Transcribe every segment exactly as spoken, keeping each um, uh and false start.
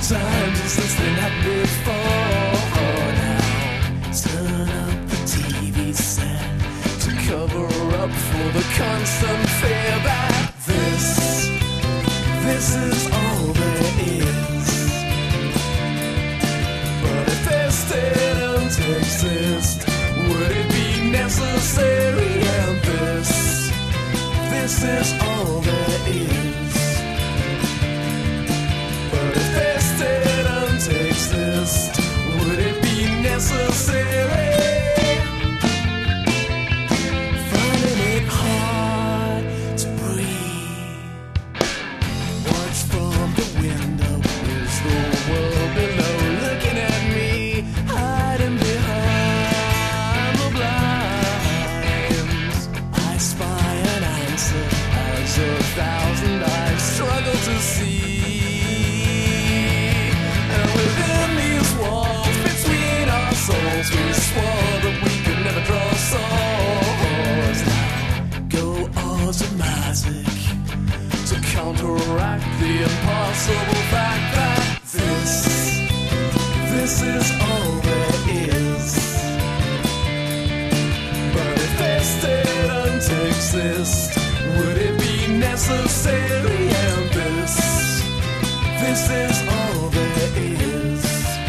times has this thing happened before now? Turn up the T V set to cover up for the constant fear that this, this is all there is. But if this didn't exist, would it be necessary? And this, this is all there is. But if this didn't exist, would it be necessary? Finding it hard to breathe. Watch from the window, is the world below looking at me, hiding behind the blinds. I spy an answer as a thousand eyes struggle to see. And within these walls, between our souls, we swore that we could never draw swords. Now go automatic to counteract the impossible fact that this, this is all there is. But if this didn't exist, would it be necessary? And this, this is all there is.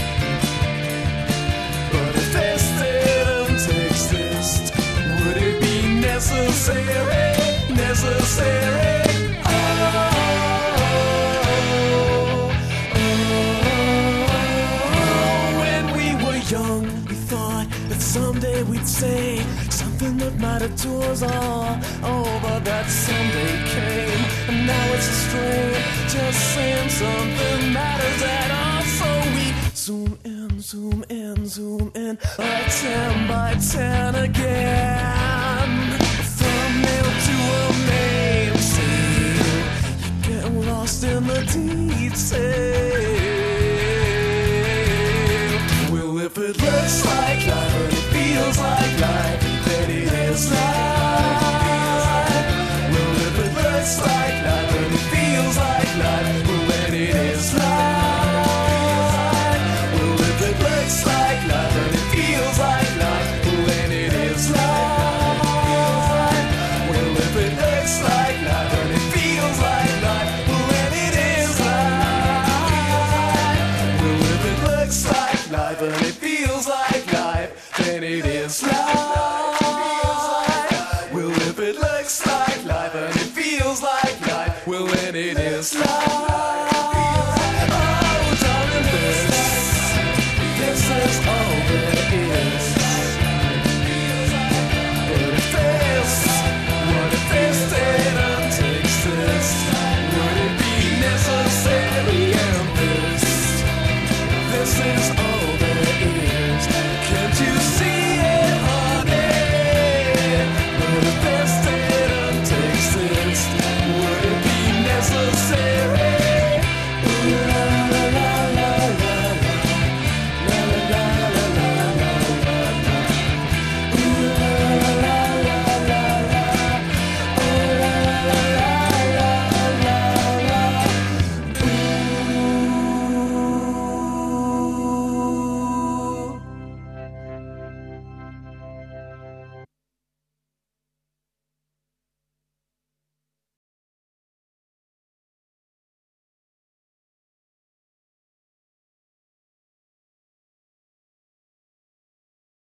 But if this didn't exist, would it be necessary? Necessary? Oh, oh, oh. When we were young, we thought that someday we'd say something that mattered to us all. Oh, but that someday came, and now it's a strain, just saying something matters at all. So we zoom in, zoom in, zoom in, like ten by ten again. A thumbnail to a main scene, getting lost in the detail. Well, if it looks like life and it feels like life, then it is life. Well, if it looks like life and it feels like life, well, then it is life. Well, if it looks like life and it feels like life, well, then it is life. Well, if it looks like life and it feels like life, well, then it is life. Well, if it looks like life and it feels like life, then it is life. Well, if it looks like life and it feels like life, well, then it is life.